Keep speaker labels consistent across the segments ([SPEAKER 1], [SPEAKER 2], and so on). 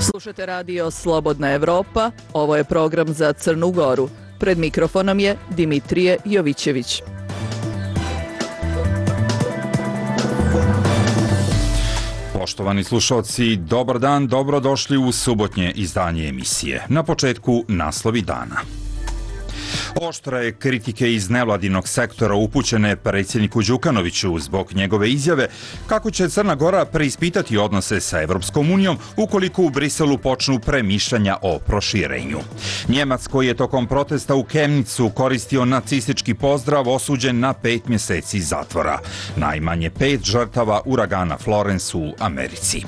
[SPEAKER 1] Slušate radio Slobodna Evropa, ovo je program za Crnu Goru. Pred mikrofonom je Dimitrije Jovićević.
[SPEAKER 2] Poštovani slušalci, dobar dan, dobrodošli u subotnje izdanje emisije. Na početku naslovi dana. Oštre kritike iz nevladinog sektora upućene predsjedniku Đukanoviću zbog njegove izjave kako će Crna Gora preispitati odnose sa Evropskom unijom ukoliko u Briselu počnu premišljanja o proširenju. Njemac koji je tokom protesta u Kemnicu koristio nacistički pozdrav osuđen na 5 mjeseci zatvora. Najmanje 5 žrtava uragana Florence u Americi.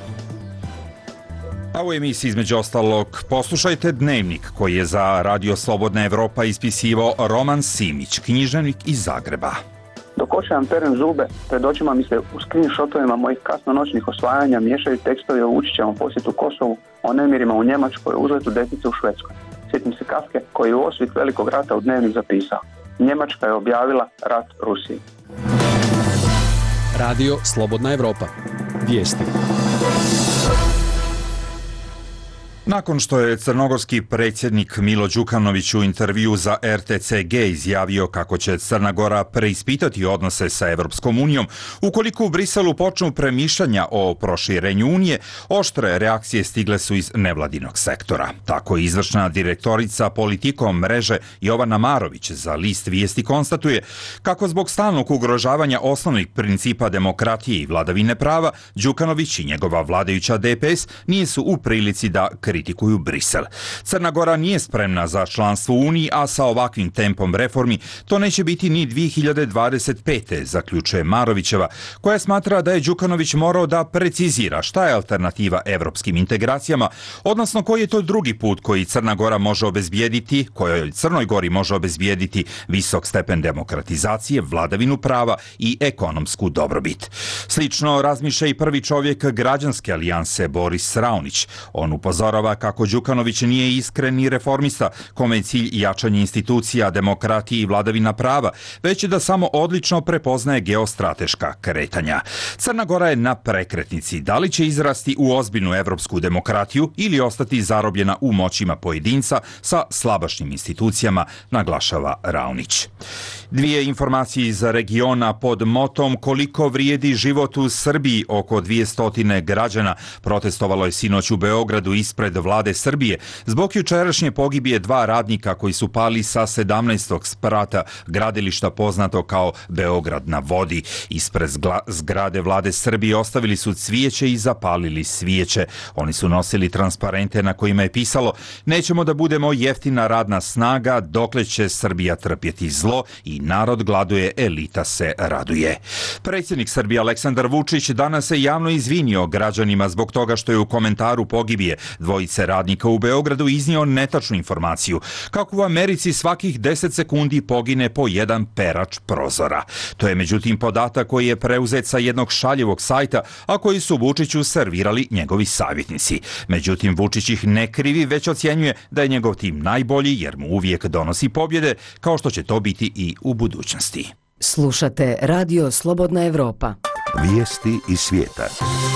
[SPEAKER 2] A u emisiji između ostalog poslušajte Dnevnik koji je za Radio Slobodna Evropa ispisivao Roman Simić, književnik iz Zagreba.
[SPEAKER 3] Dok očajam teren zube, pred očima mi se u screenshotovima mojih kasnonoćnih osvajanja miješaju tekstovi o Vučićevom posjetu Kosovu, o nemirima u Njemačkoj, o uzletu desnice u Švedskoj. Sjetim se Kafke koji je u osvit velikog rata u Dnevnik zapisao: Njemačka je objavila rat Rusiji.
[SPEAKER 4] Radio Slobodna Evropa. Vijesti.
[SPEAKER 2] Nakon što je crnogorski predsjednik Milo Đukanović u intervju za RTCG izjavio kako će Crna Gora preispitati odnose sa Evropskom unijom ukoliko u Briselu počnu premišljanja o proširenju unije, oštre reakcije stigle su iz nevladinog sektora. Tako je izvršna direktorica Politikom mreže Jovana Marović za list Vijesti konstatuje kako zbog stalnog ugrožavanja osnovnih principa demokratije i vladavine prava, Đukanović i njegova vladajuća DPS nisu u prilici da kritikuju Brisel. Crna Gora nije spremna za članstvo u Uniji, a sa ovakvim tempom reformi to neće biti ni 2025. zaključuje Marovićeva, koja smatra da je Đukanović morao da precizira šta je alternativa evropskim integracijama, odnosno koji je to drugi put koji Crna Gora može obezbijediti, kojoj Crnoj Gori može obezbijediti visok stepen demokratizacije, vladavinu prava i ekonomsku dobrobit. Slično razmišlja i prvi čovjek građanske alijanse Boris Raonić. On upozorava kako Đukanović nije iskren ni reformista, kome je cilj jačanje institucija, demokratije i vladavina prava, već da samo odlično prepoznaje geostrateška kretanja. Crna Gora je na prekretnici. Da li će izrasti u ozbiljnu evropsku demokratiju ili ostati zarobljena u moćima pojedinca sa slabašnim institucijama, naglašava Raonić. Dvije informacije iz regiona pod motom koliko vrijedi život u Srbiji. Oko 200 građana protestovalo je sinoć u Beogradu ispred vlade Srbije zbog jučerašnje pogibije 2 radnika koji su pali sa 17. sprata gradilišta poznato kao Beograd na vodi. Ispred zgrade vlade Srbije ostavili su cvijeće i zapalili svijeće. Oni su nosili transparente na kojima je pisalo: nećemo da budemo jeftina radna snaga, dokle će Srbija trpjeti zlo i narod gladuje, elita se raduje. Predsjednik Srbije Aleksandar Vučić danas se javno izvinio građanima zbog toga što je u komentaru pogibije dvojice radnika u Beogradu iznio netačnu informaciju kako u Americi svakih 10 sekundi pogine po jedan perač prozora. To je međutim podatak koji je preuzet sa jednog šaljivog sajta, a koji su Vučiću servirali njegovi savjetnici. Međutim, Vučić ih ne krivi, već ocjenjuje da je njegov tim najbolji jer mu uvijek donosi pobjede, kao što će to biti i u budućnosti.
[SPEAKER 5] Slušate Radio Slobodna Evropa.
[SPEAKER 6] Vijesti iz svijeta.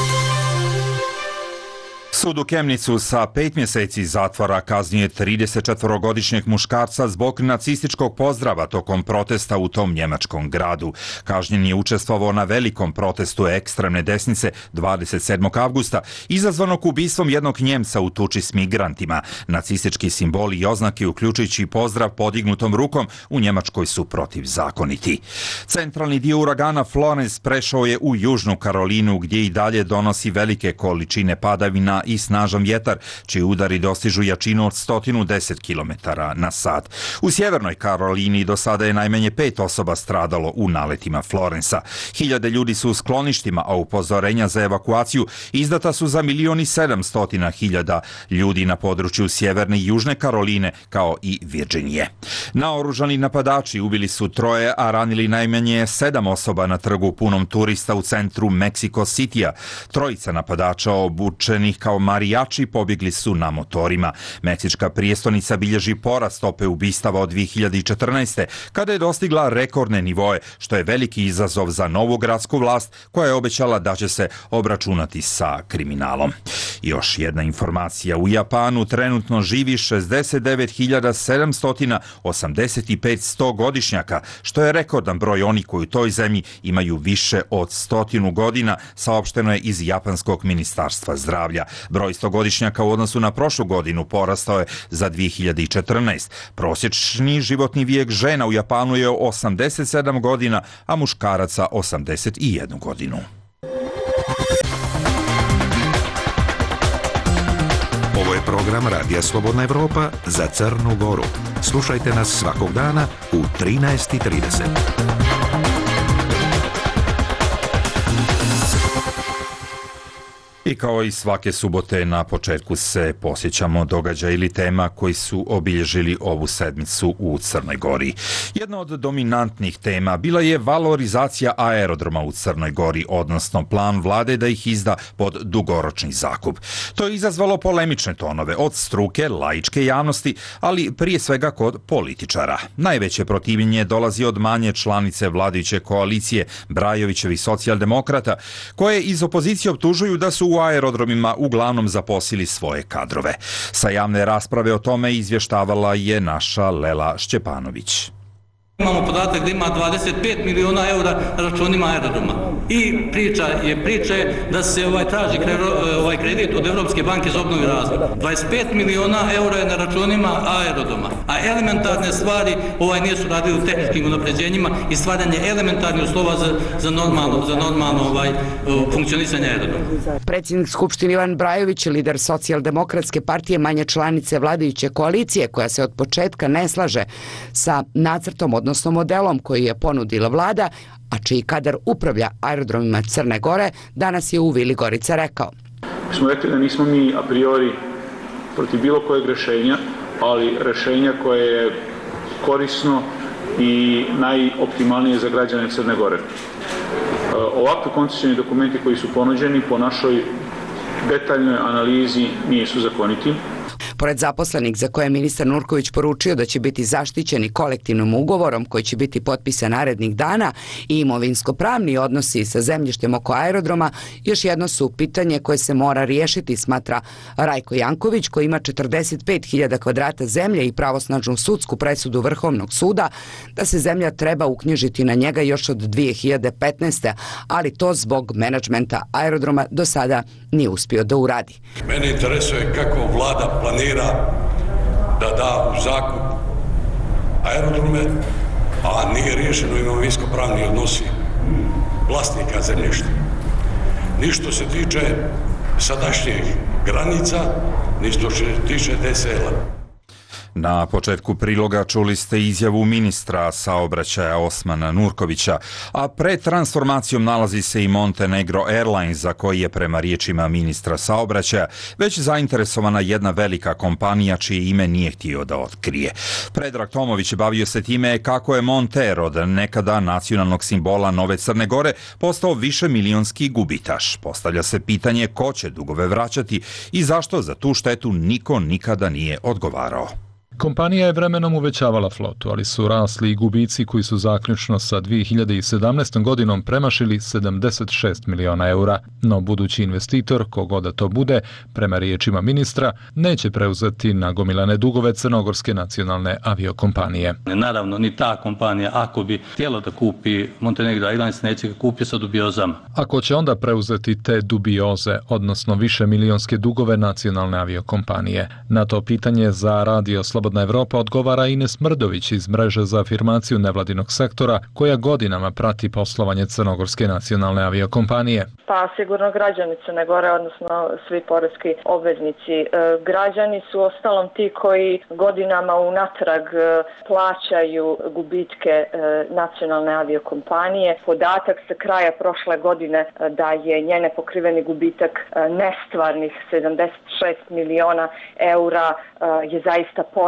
[SPEAKER 2] Sud u Kemnicu sa 5 mjeseci zatvora kaznio 34-godišnjeg muškarca zbog nacističkog pozdrava tokom protesta u tom njemačkom gradu. Kažnjen je učestvovao na velikom protestu ekstremne desnice 27. avgusta, izazvanog ubistvom jednog Njemca u tuči s migrantima. Nacistički simboli i oznake, uključujući pozdrav podignutom rukom, u Njemačkoj su protivzakoniti. Centralni dio uragana Florence prešao je u Južnu Karolinu, gdje i dalje donosi velike količine padavina i snažan vjetar, čiji udari dostižu jačinu od 110 km na sat. U Sjevernoj Karolini do sada je najmanje 5 osoba stradalo u naletima Florensa. Hiljade ljudi su u skloništima, a upozorenja za evakuaciju izdata su za 1.700.000 ljudi na području Sjeverne i Južne Karoline, kao i Virginije. Naoružani napadači ubili su 3, a ranili najmanje 7 osoba na trgu punom turista u centru Mexico Citya. 3 napadača obučenih kao kao marijači pobjegli su na motorima. Meksička prijestolnica bilježi porast stope ubistava od 2014. kada je dostigla rekordne nivoe, što je veliki izazov za novu gradsku vlast koja je obećala da će se obračunati sa kriminalom. Još jedna informacija. U Japanu trenutno živi 69.785 stogodišnjaka, što je rekordan broj onih koji u toj zemlji imaju više od 100 godina, saopšteno je iz Japanskog ministarstva zdravlja. Broj stogodišnjaka u odnosu na prošlu godinu porastao je za 2014. Prosječni životni vijek žena u Japanu je 87 godina, a muškaraca 81 godinu.
[SPEAKER 6] Ovo je program Radija Slobodna Evropa za Crnu Goru. Slušajte nas svakog dana u 13:30.
[SPEAKER 2] I kao i svake subote na početku se posjećamo događaja ili tema koji su obilježili ovu sedmicu u Crnoj Gori. Jedna od dominantnih tema bila je valorizacija aerodroma u Crnoj Gori, odnosno plan vlade da ih izda pod dugoročni zakup. To je izazvalo polemične tonove od struke, laičke javnosti, ali prije svega kod političara. Najveće protivljenje dolazi od manje članice vladajuće koalicije Brajovićevih socijaldemokrata, koje iz opozicije optužuju da su u aerodromima uglavnom zaposlili svoje kadrove. Sa javne rasprave o tome izvještavala je naša Lela Šćepanović.
[SPEAKER 7] Imamo podatak da ima 25 miliona eura na računima aerodroma. I priča je da se traži kredit od Evropske banke za obnovu i razvoj. 25 miliona eura je na računima aerodroma. A elementarne stvari nisu radili u tehničkim unapređenjima i stvaranje elementarnih uslova za normalno funkcionisanje aerodroma.
[SPEAKER 8] Predsjednik Skupštine Ivan Brajović, lider socijaldemokratske partije manje članice vladajuće koalicije, koja se od početka ne slaže sa nacrtom, odnosno modelom koji je ponudila vlada, a čiji kadar upravlja aerodromima Crne Gore, danas je u Vili Gorica rekao.
[SPEAKER 9] Mi smo rekli da nismo mi a priori protiv bilo kojeg rješenja, ali rješenja koje je korisno i najoptimalnije za građane Crne Gore. Ovakvi koncesioni dokumenti koji su ponuđeni po našoj detaljnoj analizi nisu zakoniti.
[SPEAKER 8] Pored zaposlenih za koje je ministar Nurković poručio da će biti zaštićeni kolektivnim ugovorom koji će biti potpisan narednih dana i imovinsko-pravni odnosi sa zemljištem oko aerodroma, još jedno su pitanje koje se mora riješiti, smatra Rajko Janković, koji ima 45.000 kvadrata zemlje i pravosnažnu sudsku presudu Vrhovnog suda da se zemlja treba uknjižiti na njega još od 2015. ali to zbog menadžmenta aerodroma do sada nije uspio da uradi.
[SPEAKER 10] Mene interesuje kako vlada planira da da u zakup aerodrome, a nije riješeno imovinsko-pravni odnosi vlasnika zemljišta. Ni što se tiče sadašnjih granica, ni što se tiče DSL-a.
[SPEAKER 2] Na početku priloga čuli ste izjavu ministra saobraćaja Osmana Nurkovića, a pred transformacijom nalazi se i Montenegro Airlines, za koji je prema riječima ministra saobraćaja već zainteresovana jedna velika kompanija čije ime nije htio da otkrije. Predrag Tomović bavio se time kako je Monter od nekada nacionalnog simbola Nove Crne Gore postao višemilionski gubitaš. Postavlja se pitanje ko će dugove vraćati i zašto za tu štetu niko nikada nije odgovarao.
[SPEAKER 11] Kompanija je vremenom uvećavala flotu, ali su rasli i gubici koji su zaključno sa 2017. godinom premašili 76 miliona eura. No budući investitor, kogoda to bude, prema riječima ministra, neće preuzeti nagomilane dugove Crnogorske nacionalne aviokompanije.
[SPEAKER 7] Naravno, ni ta kompanija, ako bi htjela da kupi Montenegro Airlines, neće ga kupi sa dubiozama.
[SPEAKER 11] Ako će onda preuzeti te dubioze, odnosno višemilionske dugove nacionalne aviokompanije? Na to pitanje za Radio Slobodna Evropa odgovara Ines Mrdović iz mreže za afirmaciju nevladinog sektora koja godinama prati poslovanje Crnogorske nacionalne aviokompanije.
[SPEAKER 12] Pa sigurno građani Crne Gore, odnosno svi poreski obveznici. Građani su ostalom ti koji godinama unatrag plaćaju gubitke nacionalne aviokompanije. Podatak sa kraja prošle godine da je njene pokriveni gubitak nestvarnih 76 miliona eura je zaista porazan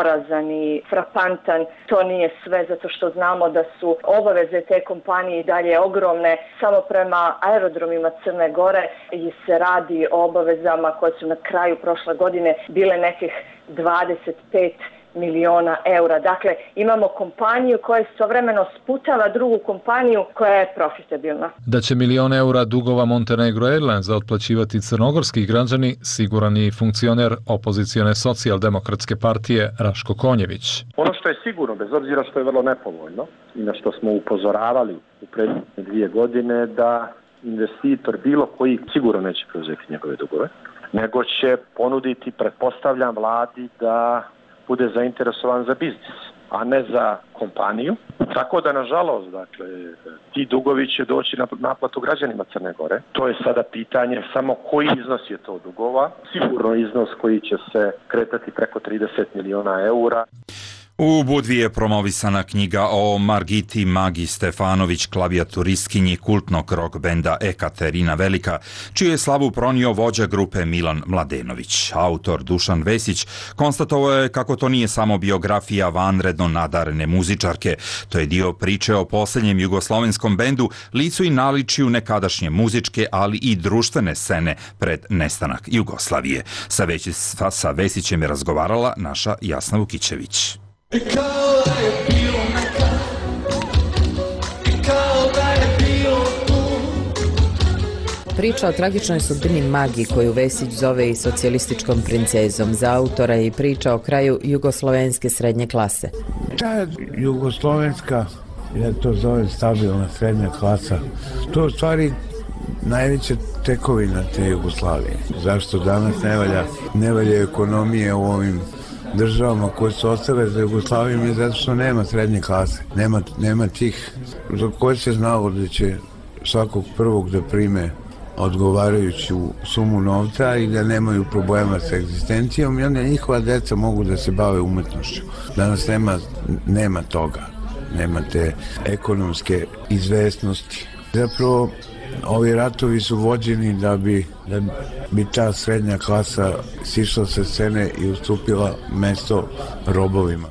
[SPEAKER 12] porazan i frapantan. To nije sve, zato što znamo da su obaveze te kompanije i dalje ogromne. Samo prema aerodromima Crne Gore se radi o obavezama koje su na kraju prošle godine bile nekih 25 miliona eura. Dakle, imamo kompaniju koja istovremeno sputava drugu kompaniju koja je profitabilna.
[SPEAKER 11] Da će milion eura dugova Montenegro Airlinesa otplaćivati crnogorski građani, siguran je i funkcioner opozicione socijaldemokratske partije Raško Konjević.
[SPEAKER 13] Ono što je sigurno, bez obzira što je vrlo nepovoljno i na što smo upozoravali u prethodne 2 godine, da investitor bilo koji sigurno neće preuzeti njegove dugove, nego će ponuditi, pretpostavljam, vladi da bude zainteresovan za biznis, a ne za kompaniju. Tako da, nažalost, dakle, ti dugovi će doći na naplatu građanima Crne Gore. To je sada pitanje samo koji iznos je to dugova. Sigurno iznos koji će se kretati preko 30 miliona eura.
[SPEAKER 2] U Budvi je promovisana knjiga o Margiti Magi Stefanović, klavijaturistkinji kultnog rock benda Ekaterina Velika, čiju je slavu pronio vođa grupe Milan Mladenović. Autor Dušan Vesić konstatovao je kako to nije samo biografija vanredno nadarene muzičarke, to je dio priče o posljednjem jugoslovenskom bendu, licu i naličiju nekadašnje muzičke, ali i društvene scene pred nestanak Jugoslavije. Sa Vesićem je razgovarala naša Jasna Vukićević.
[SPEAKER 14] Priča o tragičnoj sudbini Magi, koju Vesić zove i socijalističkom princezom, za autora i priča o kraju jugoslovenske srednje klase.
[SPEAKER 15] Ta jugoslovenska, ja to zovem stabilna srednja klasa, to je u stvari najveća tekovina te Jugoslavije. Zašto danas ne valja ekonomije u ovim državama koje su ostale za Jugoslaviju, je zato što nema srednje klase, nema tih za koje se znalo da će svakog prvog da prime odgovarajuću sumu novca i da nemaju problema sa egzistencijom i onda njihova deca mogu da se bave umetnošću. Danas nema toga, nema te ekonomske izvesnosti. Zapravo, ovi ratovi su vođeni da bi ta srednja klasa sišla sa scene i ustupila mesto robovima.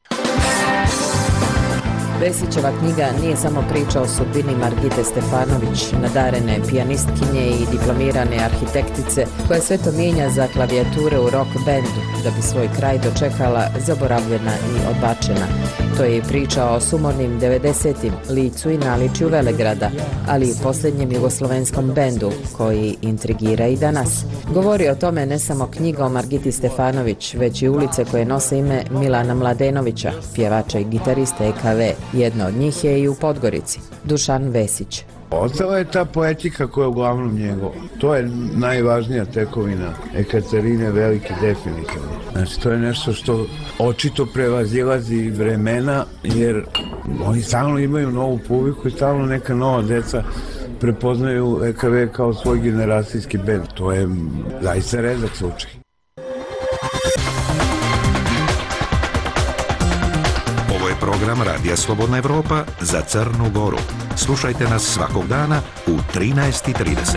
[SPEAKER 14] Vesićeva knjiga nije samo priča o sudbini Margite Stefanović, nadarene pijanistkinje i diplomirane arhitektice, koja sve to mijenja za klavijature u rock bendu, da bi svoj kraj dočekala zaboravljena i odbačena. To je priča o sumornim 90-im, licu i naličju Velegrada, ali i posljednjem jugoslovenskom bendu, koji intrigira i danas. Govori o tome ne samo knjiga o Margiti Stefanović, već i ulice koje nose ime Milana Mladenovića, pjevača i gitarista EKV. Jedna od njih je i u Podgorici. Dušan Vesić.
[SPEAKER 15] Ostala je ta poetika koja je uglavnom njegova. To je najvažnija tekovina Ekaterine Velike, definitivno. Znači, to je nešto što očito prevazilazi vremena, jer oni stalno imaju novu publiku i stalno neka nova deca prepoznaju EKV kao svoj generacijski bend. To je zaista redak slučaj.
[SPEAKER 6] Program Radija Slobodna Evropa za Crnu Goru. Slušajte nas svakog dana u 13:30.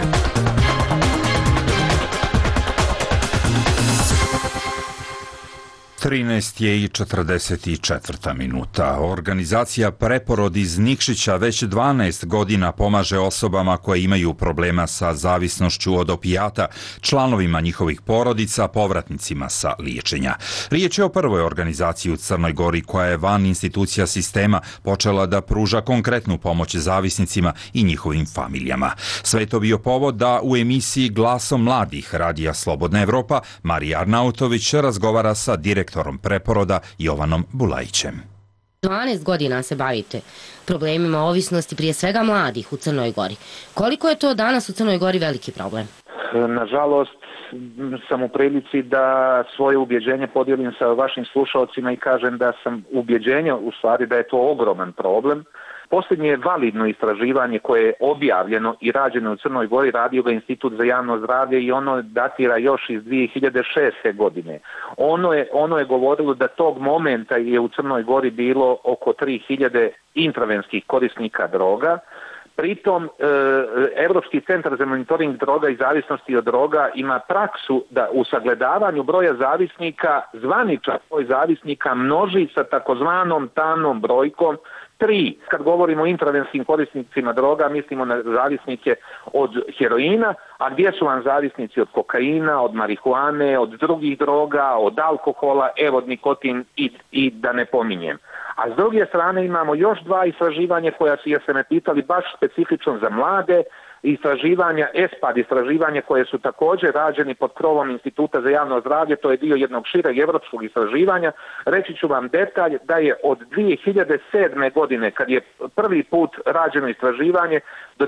[SPEAKER 2] 13 je i 44 minuta. Organizacija Preporod iz Nikšića već 12 godina pomaže osobama koje imaju problema sa zavisnošću od opijata, članovima njihovih porodica, povratnicima sa liječenja. Riječ je o prvoj organizaciji u Crnoj Gori koja je van institucija sistema počela da pruža konkretnu pomoć zavisnicima i njihovim familijama. Sve je to bio povod da u emisiji Glasom mladih Radija Slobodna Evropa Marija Arnautović razgovara sa direktorom Preporoda Jovanom Bulajićem.
[SPEAKER 16] 12 godina se bavite problemima ovisnosti, prije svega mladih u Crnoj Gori. Koliko je to danas u Crnoj Gori veliki problem?
[SPEAKER 13] Nažalost, sam u prilici da svoje ubjeđenje podijelim sa vašim slušalcima i kažem da sam ubjeđenja u stvari da je to ogroman problem. Posljednje validno istraživanje koje je objavljeno i rađeno u Crnoj Gori radio ga Institut za javno zdravlje i ono datira još iz 2006. godine. Ono je govorilo da tog momenta je u Crnoj Gori bilo oko 3000 intravenskih korisnika droga.
[SPEAKER 17] Pritom, Europski centar za monitoring droga i zavisnosti od droga ima praksu da u sagledavanju broja zavisnika zvaničan broj zavisnika množi sa takozvanom tamnom brojkom 3. Kad govorimo o intravenskim korisnicima droga, mislimo na zavisnike od heroina, a gdje su vam zavisnici od kokaina, od marihuane, od drugih droga, od alkohola, evo nikotin i da ne pominjem. A s druge strane imamo još 2 istraživanja koja su, jer se me pitali, baš specifično za mlade, istraživanja, ESPAD istraživanja koje su također rađeni pod krovom Instituta za javno zdravlje, to je dio jednog šireg evropskog istraživanja. Reći ću vam detalj da je od 2007. godine, kad je prvi put rađeno istraživanje, do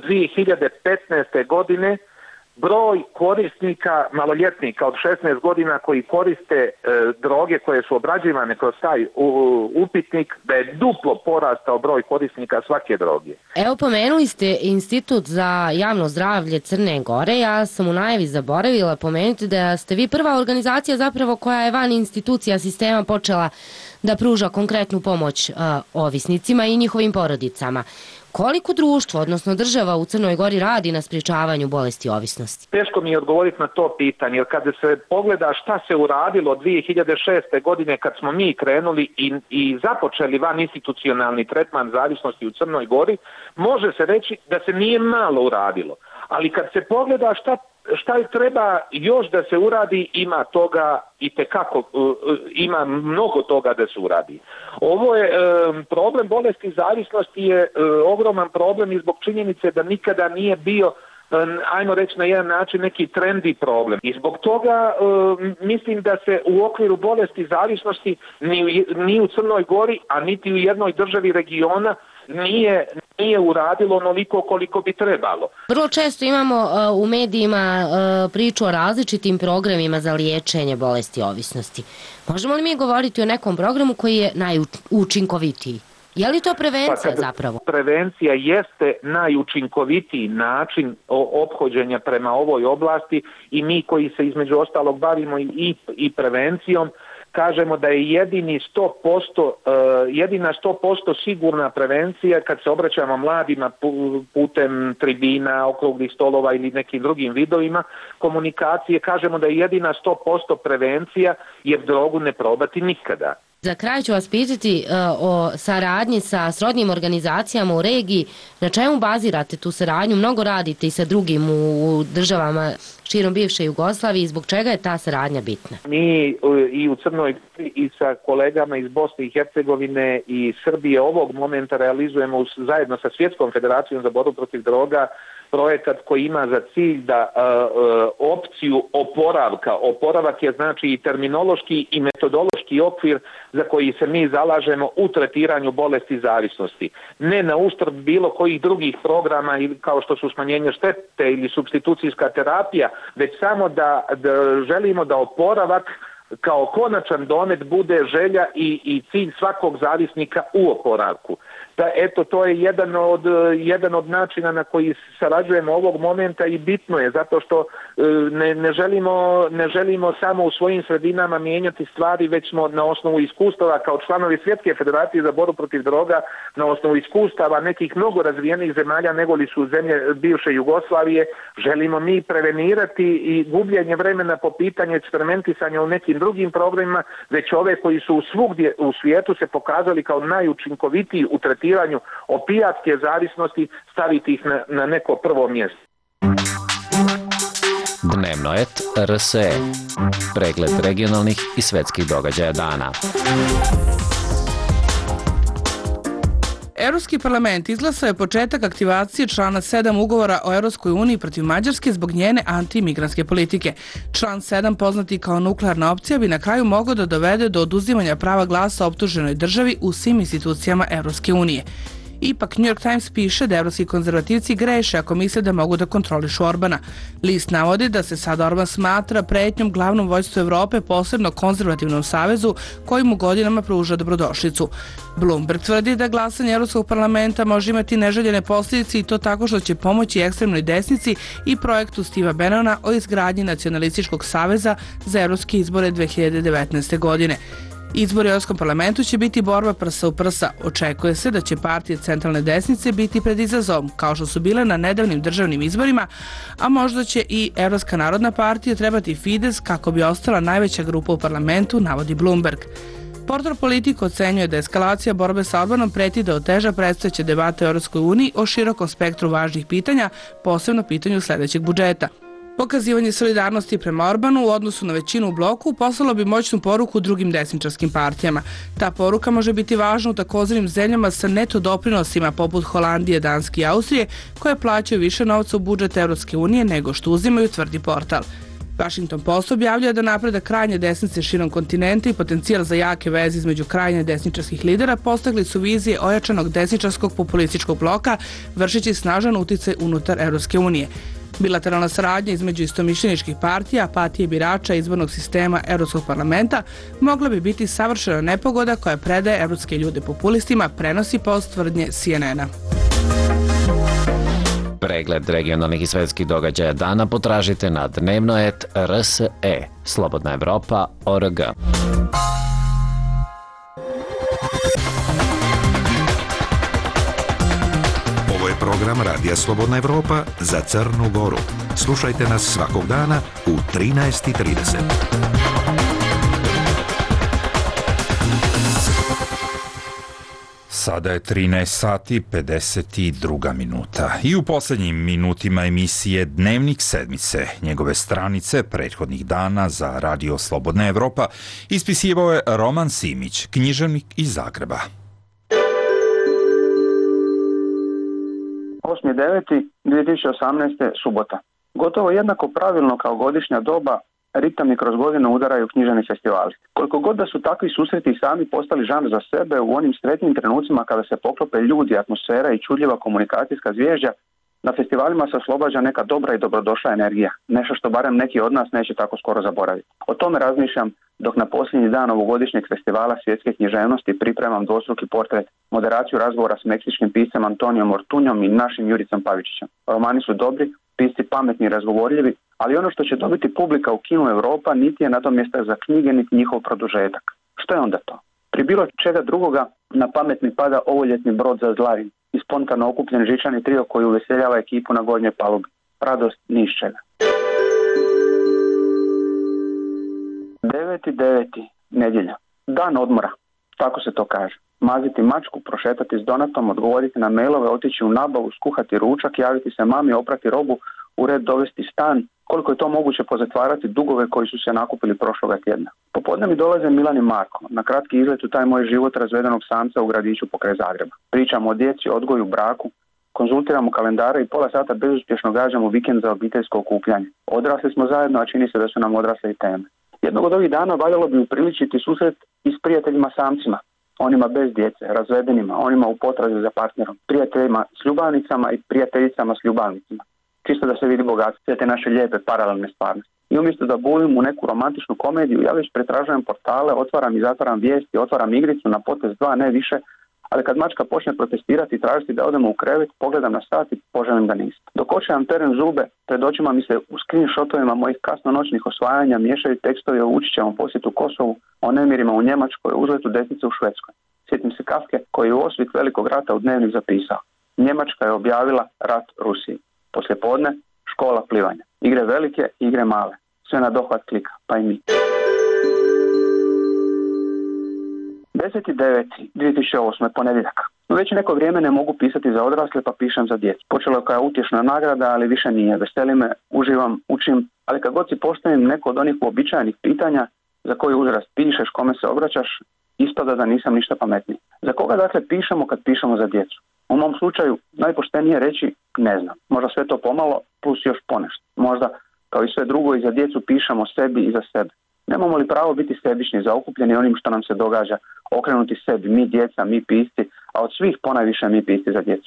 [SPEAKER 17] 2015. godine broj korisnika, maloljetnika od 16 godina koji koriste droge koje su obrađivane kroz taj upitnik, da je duplo porastao broj korisnika svake droge.
[SPEAKER 16] Evo, pomenuli ste Institut za javno zdravlje Crne Gore. Ja sam u najavi zaboravila pomenuti da ste vi prva organizacija zapravo koja je van institucija sistema počela da pruža konkretnu pomoć ovisnicima i njihovim porodicama. Koliko društvo, odnosno država u Crnoj Gori radi na sprječavanju bolesti ovisnosti?
[SPEAKER 17] Teško mi je odgovoriti na to pitanje, jer kada se pogleda šta se uradilo 2006. godine kad smo mi krenuli i započeli van institucionalni tretman zavisnosti u Crnoj Gori, može se reći da se nije malo uradilo. Ali kad se pogleda šta treba još da se uradi, ima toga itekako, ima mnogo toga da se uradi. Ovo je problem bolesti zavisnosti je ogroman problem i zbog činjenice da nikada nije bio, ajmo reći na jedan način, neki trendi problem. I zbog toga mislim da se u okviru bolesti zavisnosti ni u Crnoj Gori, a niti u jednoj državi regiona nije uradilo onoliko koliko bi trebalo.
[SPEAKER 16] Vrlo često imamo u medijima priču o različitim programima za liječenje bolesti ovisnosti. Možemo li mi govoriti o nekom programu koji je najučinkovitiji? Je li to prevencija zapravo?
[SPEAKER 17] Prevencija jeste najučinkovitiji način ophođenja prema ovoj oblasti i mi koji se između ostalog bavimo i prevencijom, kažemo da je jedina 100% sigurna prevencija kad se obraćamo mladima putem tribina, okruglih stolova ili nekim drugim vidovima komunikacije, kažemo da je jedina 100% prevencija jer drogu ne probati nikada.
[SPEAKER 16] Za kraj ću vas pitati o saradnji sa srodnim organizacijama u regiji. Na čemu bazirate tu saradnju? Mnogo radite i sa drugim u državama širom bivše Jugoslavije. Zbog čega je ta saradnja bitna?
[SPEAKER 17] Mi i u Crnoj i sa kolegama iz Bosne i Hercegovine i Srbije ovog momenta realizujemo zajedno sa Svjetskom federacijom za borbu protiv droga projekat koji ima za cilj da opciju oporavak je znači i terminološki i metodološki okvir za koji se mi zalažemo u tretiranju bolesti zavisnosti. Ne na uštrb bilo kojih drugih programa kao što su smanjenje štete ili supstitucijska terapija, već samo da želimo da oporavak kao konačan domet bude želja i cilj svakog zavisnika u oporavku. Eto, to je jedan od načina na koji sarađujemo ovog momenta i bitno je zato što ne želimo samo u svojim sredinama mijenjati stvari, već smo na osnovu iskustava kao članovi Svjetske federacije za borbu protiv droga, na osnovu iskustava nekih mnogo razvijenih zemalja nego li su zemlje bivše Jugoslavije, želimo mi prevenirati i gubljenje vremena po pitanju eksperimentisanja u nekim drugim programima, već ove koji su svugdje u svijetu se pokazali kao najučinkovitiji u tretiranju opijatske zavisnosti, staviti ih na neko prvo mjesto.
[SPEAKER 18] Dnevnoet RSE. Pregled regionalnih i svetskih događaja dana.
[SPEAKER 19] Europski parlament izglasao je početak aktivacije člana 7 ugovora o Europskoj uniji protiv Mađarske zbog njene antimigrantske politike. Član 7, poznati kao nuklearna opcija, bi na kraju mogao da dovede do oduzimanja prava glasa optuženoj državi u svim institucijama Europske unije. Ipak, New York Times piše da evropski konzervativci greše ako misle da mogu da kontrolišu Orbana. List navodi da se sad Orban smatra pretnjom glavnom vođstvu Evrope, posebno konzervativnom savezu koji mu godinama pruža dobrodošlicu. Bloomberg tvrdi da glasanje Evropskog parlamenta može imati neželjene posljedice i to tako što će pomoći ekstremnoj desnici i projektu Steva Bannona o izgradnji nacionalističkog saveza za evropske izbore 2019. godine. Izbori u Europskom parlamentu će biti borba prsa u prsa. Očekuje se da će partije centralne desnice biti pred izazovom, kao što su bile na nedavnim državnim izborima, a možda će i Evropska narodna partija trebati Fides kako bi ostala najveća grupa u parlamentu, navodi Bloomberg. Portal Politico ocenjuje da eskalacija borbe sa Orbanom preti da oteža predstojeće debate u Europskoj uniji o širokom spektru važnih pitanja, posebno pitanju sledećeg budžeta. Pokazivanje solidarnosti prema Orbanu u odnosu na većinu u bloku poslalo bi moćnu poruku drugim desničarskim partijama. Ta poruka može biti važna u takozvanim zemljama sa neto doprinosima poput Holandije, Danske i Austrije, koje plaćaju više novca u budžet Evropske unije nego što uzimaju, tvrdi portal. Washington Post objavljuje da napredak krajnje desnice širom kontinenta i potencijal za jake veze između krajnje desničarskih lidera postigli su vizije ojačanog desničarskog populističkog bloka, vršeći snažan uticaj unutar Evropske unije. Bilateralna saradnja između istomišljeničkih partija, apatije birača izbornog sistema Evropskog parlamenta mogla bi biti savršena nepogoda koja predaje evropske ljude populistima, prenosi Post tvrdnje CNN-a.
[SPEAKER 18] Pregled regionalnih i svetskih događaja dana potražite na dnevno.rse, slobodnaevropa.org.
[SPEAKER 6] Ovo je program Radija Slobodna Evropa za Crnu Goru. Slušajte nas svakog dana u 13:30.
[SPEAKER 2] Sada je 13 sati 52 minuta i u posljednjim minutima emisije Dnevnik sedmice, njegove stranice prethodnih dana za Radio Slobodna Evropa, ispisivao je Roman Simić, književnik iz Zagreba.
[SPEAKER 3] 8.9.2018. subota. Gotovo jednako pravilno kao godišnja doba, ritami kroz godinu udaraju književni festivali. Koliko god da su takvi susreti sami postali žanr za sebe, u onim sretnim trenucima kada se poklope ljudi, atmosfera i čudljiva komunikacijska zvježđa, na festivalima se oslobađa neka dobra i dobrodošla energija. Nešto što barem neki od nas neće tako skoro zaboraviti. O tome razmišljam dok na posljednji dan ovogodišnjeg festivala svjetske književnosti pripremam dvostruki portret, moderaciju razgovora s meksičkim piscem Antonijom Ortunjom i našim Juricom Pavičićem. Romani su dobri, pisci pametni i razgovorljivi, ali ono što će dobiti publika u kinu Europa niti je nadomjestak za knjige, niti njihov produžetak. Što je onda to? Pri bilo čega drugoga na pamet mi pada ovoljetni brod za Zlarin i spontano okupljen žičani trio koji uveseljava ekipu na gornjoj palubi. Radost ni iz čega. 9.9. nedjelja. Dan odmora. Tako se to kaže. Maziti mačku, prošetati s Donatom, odgovoriti na mailove, otići u nabavu, skuhati ručak, javiti se mami, oprati robu, u red dovesti stan, koliko je to moguće pozatvarati dugove koji su se nakupili prošloga tjedna. Popodne mi dolaze Milan i Marko, na kratki izlet u taj moj život razvedenog samca u gradiću pokraj Zagreba. Pričamo o djeci, odgoju, braku, konzultiramo kalendare i pola sata bezuspješno gađamo vikend za obiteljsko okupljanje. Odrasli smo zajedno, a čini se da su nam odrasle i teme. Jednog od ovih dana valjalo bi upriličiti susret i s prijateljima samcima, onima bez djece, razvedenima, onima u potrazi za partnerom, prijateljima s ljubavnicama i prijateljicama s ljubavnicima. Čisto da se vidi bogatstvo sve te naše lijepe paralelne stvarnosti. I umjesto da bulim u neku romantičnu komediju, ja već pretražujem portale, otvaram i zatvaram vijesti, otvaram igricu na potez 2, ne više, ali kad mačka počne protestirati i tražiti da odemo u krevet, pogledam na sat i poželim da nisam. Dok očajam teren zube, pred očima mi se u screenshotovima mojih kasnonoćnih osvajanja miješaju tekstovi o Vučićevom posjetu Kosovu, o nemirima u Njemačkoj, o uzletu desnice u Švedskoj. Sjetim se Kafke koji je u osvit velikog rata u Dnevnik zapisao: Njemačka je objavila rat Rusiji. Poslijepodne, škola plivanja. Igre velike, igre male. Sve na dohvat klika, pa i mi. 10.9.2008. ponedjeljak. Već neko vrijeme ne mogu pisati za odrasle, pa pišem za djecu. Počelo je kao utješna nagrada, ali više nije. Veseli me, uživam, učim, ali kad god si postavim neko od onih uobičajenih pitanja za koji uzrast pišeš, kome se obraćaš, ispada da nisam ništa pametniji. Za koga dakle pišemo kad pišemo za djecu? U mom slučaju najpoštenije reći ne znam. Možda sve to pomalo plus još ponešto. Možda kao i sve drugo i za djecu pišemo sebi i za sebe. Nemamo li pravo biti sebični, zaokupljeni onim što nam se događa, okrenuti sebi, mi djeca, mi pisci, a od svih ponajviše mi pisci za djecu.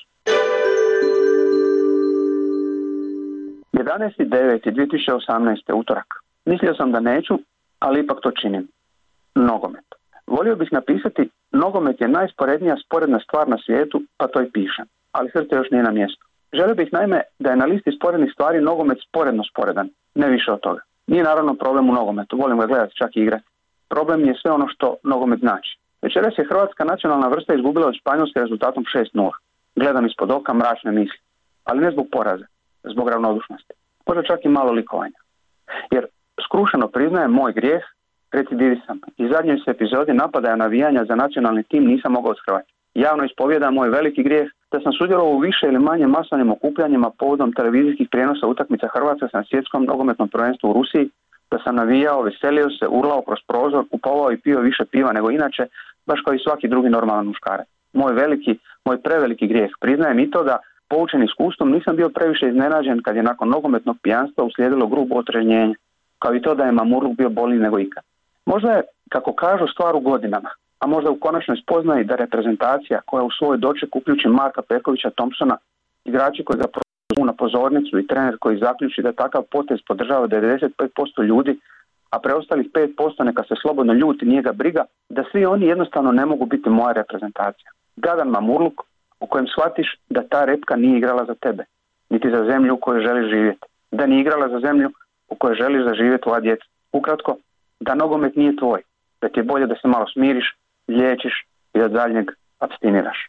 [SPEAKER 3] 11.9.2018. utorak. Mislio sam da neću, ali ipak to činim. Nogomet. Volio bih napisati: nogomet je najsporednija sporedna stvar na svijetu, pa to i pišem. Ali srce još nije na mjestu. Želio bih naime da je na listi sporednih stvari nogomet sporedno sporedan, ne više od toga. Nije naravno problem u nogometu, volim ga gledati, čak i igrati. Problem je sve ono što nogomet znači. Večeras je hrvatska nacionalna vrsta izgubila od Španjolske rezultatom 6:0. Gledam ispod oka mračne misli, ali ne zbog poraza, zbog ravnodušnosti. Možda čak i malo likovanja. Jer skrušeno priznajem moj grijeh, recidivi sam. I zadnjoj se epizodi napadaja navijanja za nacionalni tim nisam mogao othrvati. Javno ispovjedam moj veliki grijeh da sam sudjelovao u više ili manje masovnim okupljanjima povodom televizijskih prijenosa utakmica Hrvatske na svjetskom nogometnom prvenstvu u Rusiji, da sam navijao, veselio se, urlao kroz prozor, kupovao i pio više piva nego inače, baš kao i svaki drugi normalan muškarac. Moj preveliki grijeh. Priznajem i to da, poučen iskustvom, nisam bio previše iznenađen kad je nakon nogometnog pijanstva uslijedilo grubo otrežnjenje, kao i to da je mamurluk bio bolji nego ikad. Možda je, kako kažu, stvar u godinama, a možda u konačnoj spoznaji da reprezentacija koja u svoj doček uključi Marka Perkovića Thompsona, igrači koji ga prozivu na pozornicu i trener koji zaključi da takav potez podržava 95% ljudi, a preostalih 5% neka se slobodno ljuti, nije ga briga, da svi oni jednostavno ne mogu biti moja reprezentacija. Gadan mamurluk u kojem shvatiš da ta repka nije igrala za tebe, niti za zemlju u kojoj želiš živjeti, da nije igrala za zemlju u kojoj želiš zaživjeti tvoja djeca. Ukratko, da nogomet nije tvoj, da ti je bolje da se malo smiriš, liječiš i da daljnjeg abstiniraš.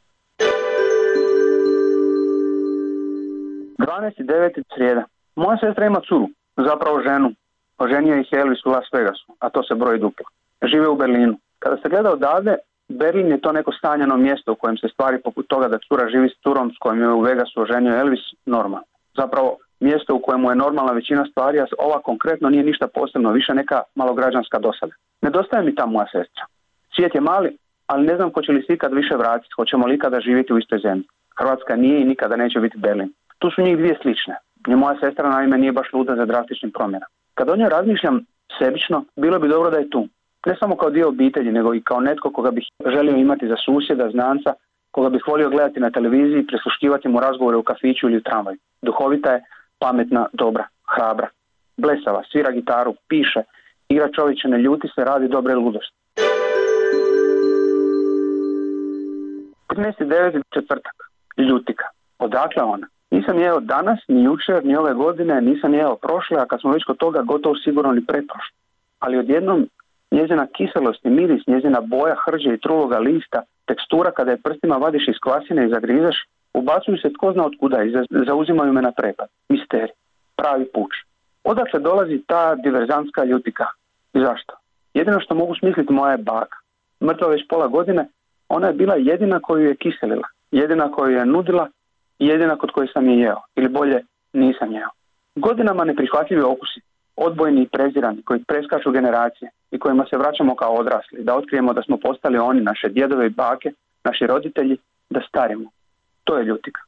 [SPEAKER 3] 12.9. srijeda. Moja sestra ima curu, zapravo ženu. Oženio ih je Elvis u Las Vegasu, a to se broji duplo. Žive u Berlinu. Kada se gleda odavde, Berlin je to neko stanjeno mjesto u kojem se stvari poput toga da cura živi s curom s kojim je u Vegasu oženio Elvis normalno. Zapravo mjesto u kojemu je normalna većina stvari, a ova konkretno nije ništa posebno, više neka malograđanska dosada. Nedostaje mi ta moja sestra. Svijet je mali, ali ne znam hoće li se ikad više vratiti, hoćemo li ikada živjeti u istoj zemlji. Hrvatska nije i nikada neće biti Berlin. Tu su njih dvije slične. Moja sestra naime nije baš luda za drastičnim promjenama. Kad o njoj razmišljam sebično, bilo bi dobro da je tu. Ne samo kao dio obitelji, nego i kao netko koga bih želio imati za susjeda, znanca, koga bih volio gledati na televiziji, prisluškivati mu razgovore u kafiću ili u tramvaju. Duhovita je, pametna, dobra, hrabra, blesava, svira gitaru, piše, igra čovječe, ne ljuti se, radi dobre ludosti. 13.9. četvrtak. Ljutika. Odakle ona? Nisam jeo danas, ni jučer, ni ove godine, nisam jeo prošle, a kad smo već kod toga gotovo sigurno ni pretprošle. Ali odjednom njezina kiselost i miris, njezina boja hrđe i truloga lista, tekstura kada je prstima vadiš iz kvasine i zagrizeš, ubacuju se tko zna od kuda i zauzimaju me na prepad. Misteri. Pravi puč. Odakle dolazi ta diverzantska ljutika? I zašto? Jedino što mogu smisliti moja je baka. Mrtva već pola godine, ona je bila jedina koju je kiselila, jedina koju je nudila i jedina kod koje sam je jeo, ili bolje nisam jeo. Godinama neprihvatljivi okusi, odbojni i prezirani, koji preskaču generacije i kojima se vraćamo kao odrasli, da otkrijemo da smo postali oni, naše djedove i bake, naši roditelji, da starimo. To je ljutika.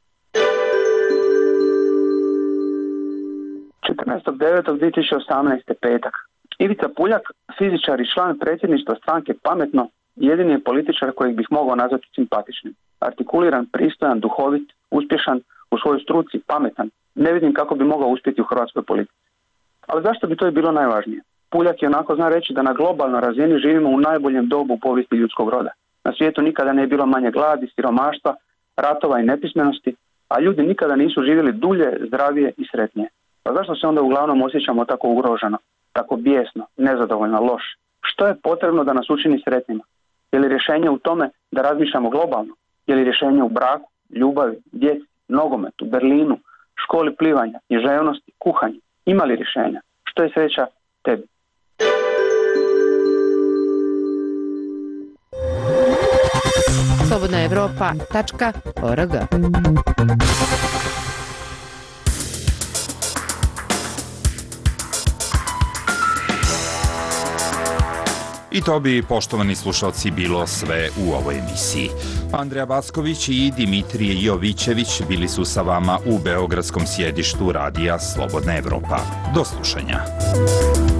[SPEAKER 3] 14.9.2018. petak. Ivica Puljak, fizičar i član predsjedništva stranke Pametno, jedini je političar kojeg bih mogao nazvati simpatičnim. Artikuliran, pristojan, duhovit, uspješan, u svojoj struci, pametan. Ne vidim kako bi mogao uspjeti u hrvatskoj politici. Ali zašto bi to i bilo najvažnije? Puljak je onako zna reći da na globalnoj razini živimo u najboljem dobu u povijesti ljudskog roda. Na svijetu nikada nije bilo manje gladi, siromaštva, ratova i nepismenosti, a ljudi nikada nisu živjeli dulje, zdravije i sretnije. Pa zašto se onda uglavnom osjećamo tako ugroženo, tako bijesno, nezadovoljno, loše? Što je potrebno da nas učini sretnima? Je li rješenje u tome da razmišljamo globalno? Je li rješenje u braku, ljubavi, djeci, nogometu, Berlinu, školi plivanja, književnosti, kuhanju? Ima li rješenja? Što je sreća tebi?
[SPEAKER 14] Slobodna Evropa.org.
[SPEAKER 2] I to bi, poštovani slušalci, bilo sve u ovoj emisiji. Andreja Backović i Dimitrije Jovićević bili su sa vama u beogradskom sjedištu radija Slobodna Evropa. Do slušanja.